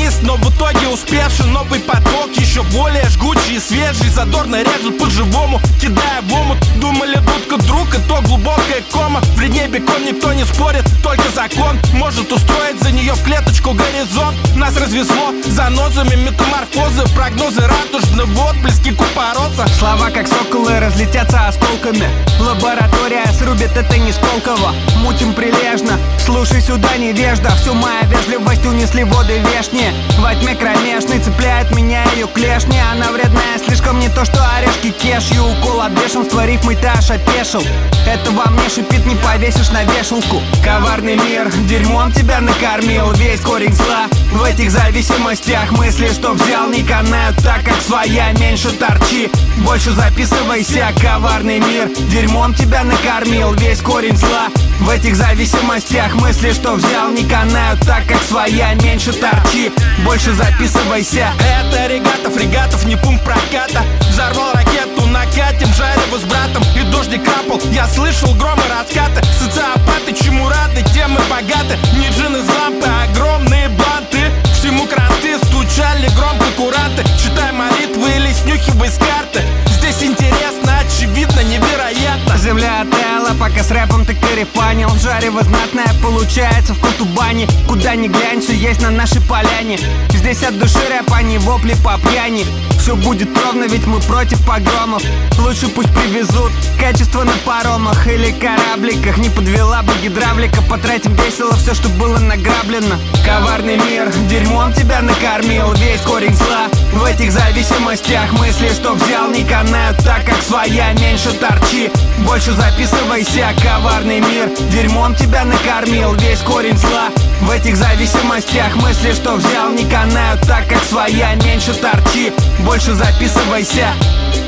вниз, но в итоге успевший. Новый поток, еще более жгучий и свежий, задорно режет по-живому, кидая в омут. Думали, дудка друг, и то глубокая кома. В длине бекон никто не спорит, только закон может устроить за нее в клеточку горизонт. Нас развезло занозами, метаморфозы, прогнозы радужные, отблески купороса. Слова как соколы разлетятся осколками. Лаборатория срубит это не Сколково. Мутим прилежно, слушай сюда, невежда. Всю мою вежливость унесли воды вешние. Во тьме кромешной цепляет меня ее клешни. Она вредная, слишком не то, что орешки кешью. Укол от бешенства, рифмой ты аж опешил. Это во мне шипит, не повесишь на вешалку. Коварный мир дерьмом тебя накормил. Весь корень зла в этих зависимостях. Мысли, что взял, не канают так, как своя. Меньше торчи, больше записывайся. Коварный мир дерьмом тебя накормил. Весь корень зла в этих зависимостях. Мысли, что взял, не канают так, как своя. Меньше торчи, больше записывайся. Это регата фрегатов, не пункт проката. Взорвал ракету, накатим, жарево с братом. И дождик капал, я слышал громы раскаты. Социопаты, чему рады, тем и богаты. Не джин из лампы, а огромные банты. Всему кранты стучали громко куранты. Читай молитвы или снюхивай с карты. Здесь интересно, очевидно, невероятно. Земля оттаяла, пока с рэпом ты карифанил. Жарево знатное получается в Кутубане. Куда ни глянь, все есть на нашей поляне. Здесь от души рэп, а не вопли по пьяни. Все будет ровно, ведь мы против погромов. Лучше пусть привезут качество на паромах или корабликах. Не подвела бы гидравлика, потратим весело все, что было награблено. Коварный мир дерьмом тебя накормил. Весь корень зла в этих зависимостях. Мысли, что взял, не канают так, как своя. Меньше торчи, больше записывайся. Коварный мир дерьмом тебя накормил. Весь корень зла в этих зависимостях. Мысли, что взял, не канают так, как своя. Меньше торчи, больше записывайся.